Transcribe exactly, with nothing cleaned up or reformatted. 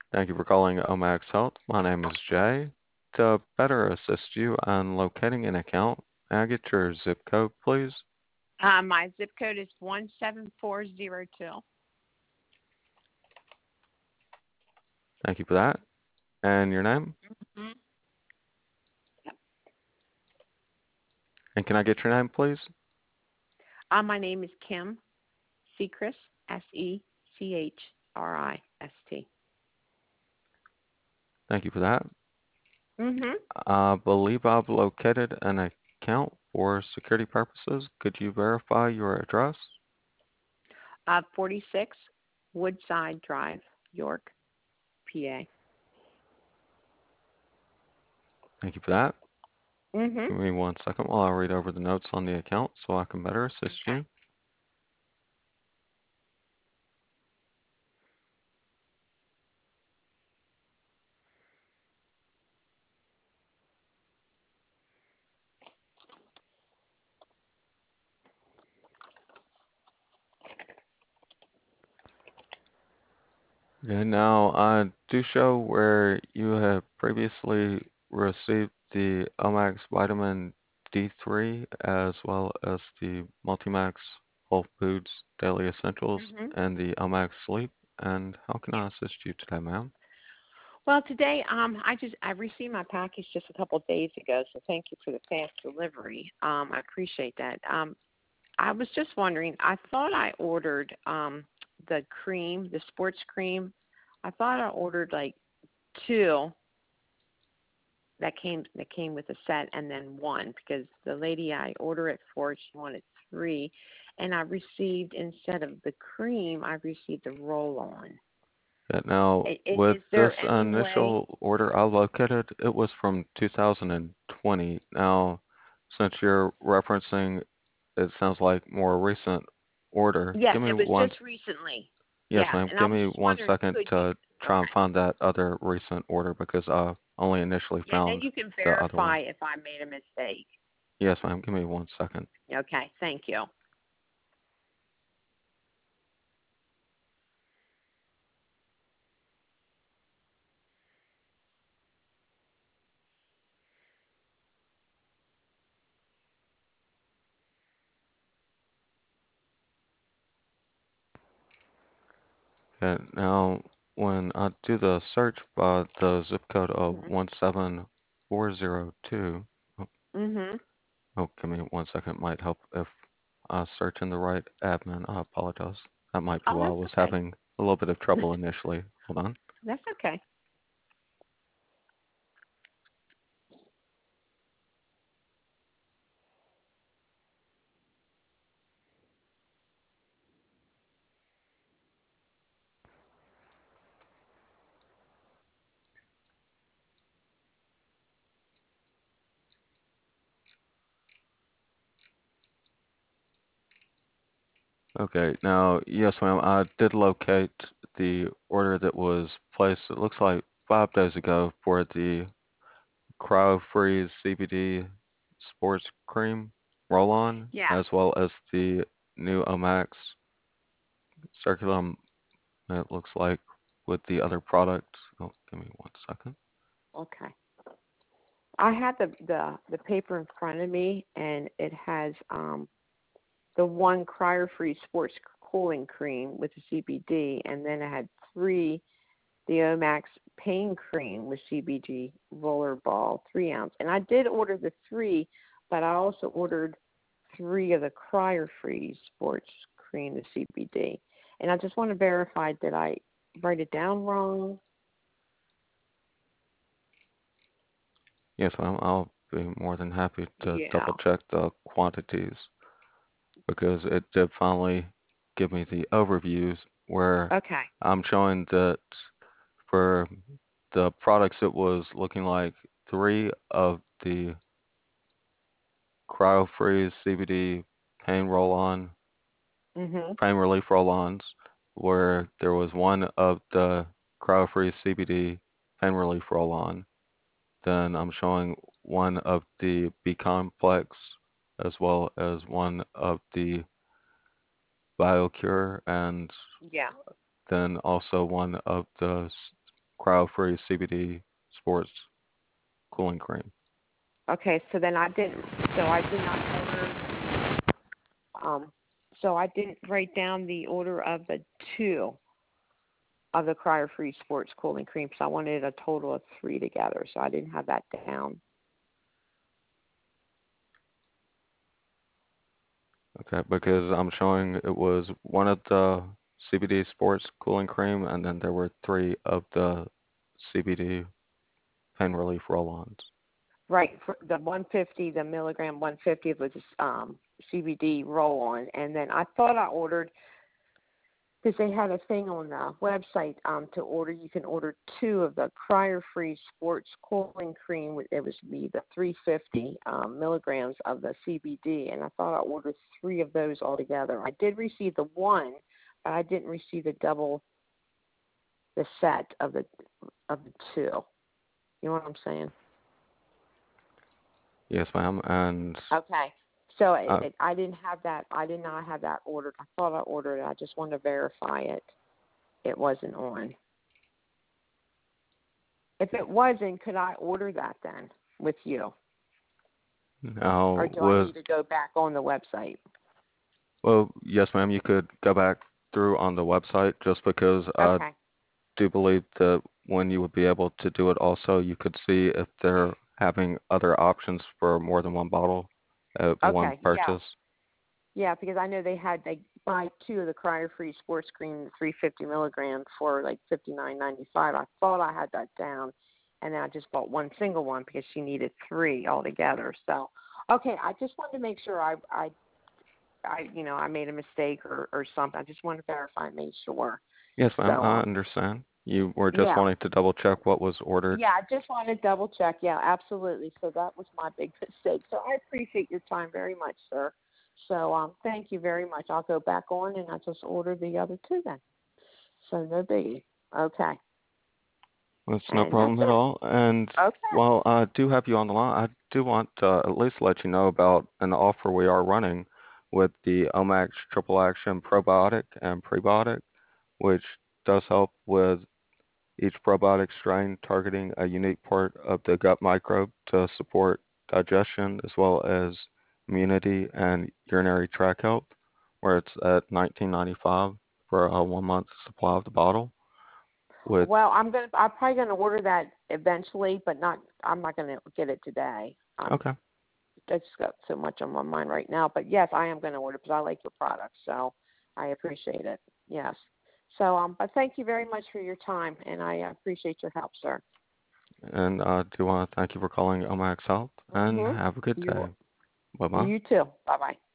Thank you for calling Omax Health. My name is Jay. To better assist you on locating an account, may I get your zip code, please? Uh, my zip code is one seven four zero two. Thank you for that. And your name? Mm-hmm. And can I get your name, please? Uh, my name is Kim Sechrist, S E C H R I S T. Thank you for that. Mm-hmm. I believe I've located an account for security purposes. Could you verify your address? Uh, forty-six Woodside Drive, York, P A. Thank you for that. Mm-hmm. Give me one second while I read over the notes on the account so I can better assist Okay. you. Yeah, now I do show where you have previously received the Omax Vitamin D three as well as the Multimax Whole Foods Daily Essentials Mm-hmm. and the Omax Sleep. And how can I assist you today, ma'am? Well, today, um, I just I received my package just a couple of days ago, so thank you for the fast delivery. Um, I appreciate that. Um, I was just wondering, I thought I ordered um the cream, the sports cream. I thought I ordered like two that came that came with a set and then one because the lady I ordered it for, she wanted three, and I received instead of the cream, I received the roll on. Yeah, now, with Is there this any way? initial order I located, it was from two thousand twenty. Now, since you're referencing, it sounds like more recent order. Yes, Give me it was one. just recently. Yes, Yeah, ma'am. and I Give was me just one wondering, second could you? to try and Okay. find that other recent order because I only initially Yeah, and then found you can the other verify one. if I made a mistake. Yes, ma'am. Give me one second. Okay, thank you. Okay, now, when I do the search by the zip code of Mhm. one seven four zero two, oh, Mhm. oh, give me one second. Might help if I search in the right admin. I apologize. That might be Oh, why I that's was okay. having a little bit of trouble initially. Hold on. That's okay. Okay, now, yes, ma'am, I did locate the order that was placed, it looks like five days ago for the Cryo Freeze C B D Sports Cream roll-on, Yeah. as well as the new Omax Circulum, it looks like, with the other product. Oh, give me one second. Okay. I had the the the paper in front of me, and it has um the one Cryer Free Sports Cooling Cream with the C B D, and then it had three the Omax Pain Cream with C B D roller ball, three ounce. And I did order the three, but I also ordered three of the Cryer Free Sports Cream, the C B D. And I just want to verify that I write it down wrong. Yes, ma'am, I'll be more than happy to double Yeah. check the quantities because it did finally give me the overviews where Okay. I'm showing that for the products, it was looking like three of the CryoFreeze C B D pain roll-on, Mhm. pain relief roll-ons, where there was one of the CryoFreeze C B D pain relief roll-on. Then I'm showing one of the B complex as well as one of the BioCure and Yeah. then also one of the cryo-free C B D sports cooling cream. Okay, so then I didn't. So I did not order. Um, so I didn't write down the order of the two of the cryo-free sports cooling cream. So I wanted a total of three together. So I didn't have that down. Okay, because I'm showing it was one of the C B D sports cooling cream, and then there were three of the C B D pain relief roll-ons. Right, for the one fifty, the milligram one fifty was um, C B D roll-on, and then I thought I ordered because they had a thing on the website um, to order. You can order two of the cryo-free sports cooling cream. It was the the three hundred fifty um, milligrams of the C B D, and I thought I ordered three of those altogether. I did receive the one, but I didn't receive the double, the set of the of the two. You know what I'm saying? Yes, ma'am. And Okay. So it, uh, it, I didn't have that. I did not have that ordered. I thought I ordered it. I just wanted to verify it. It wasn't on. If it wasn't, could I order that then with you, or now do I with need to go back on the website? well, yes, ma'am. You could go back through on the website just because I Okay. do believe that when you would be able to do it also, you could see if they're having other options for more than one bottle at one Okay. Yeah. purchase. Yeah, because I know they had they buy two of the cryo-free sports cream, three hundred fifty milligrams for like fifty-nine ninety-five. I thought I had that down, and then I just bought one single one because she needed three altogether. So, okay, I just wanted to make sure I I I you know I made a mistake or or something. I just wanted to verify, and make sure. Yes, ma'am. So I um understand. You were just yeah. wanting to double check what was ordered. Yeah, I just wanted to double check. Yeah, absolutely. So that was my big mistake. So I appreciate your time very much, sir. So um, thank you very much. I'll go back on and I just order the other two then. So no biggie. Okay. That's no And that's problem at it. all. And Okay. while I do have you on the line, I do want to at least let you know about an offer we are running with the Omax Triple Action Probiotic and Prebiotic, which does help with each probiotic strain targeting a unique part of the gut microbe to support digestion as well as immunity and urinary tract health, where it's at nineteen ninety-five for a one month supply of the bottle. With Well, I'm gonna. I'm probably gonna order that eventually, but not. I'm not gonna get it today. Um, okay, I just got so much on my mind right now. But yes, I am gonna order because I like your product. So I appreciate it. Yes. So um, but thank you very much for your time, and I appreciate your help, sir. and I do want to thank you for calling Omax Health and Mhm. have a good You day. Bye bye. you too. Bye bye.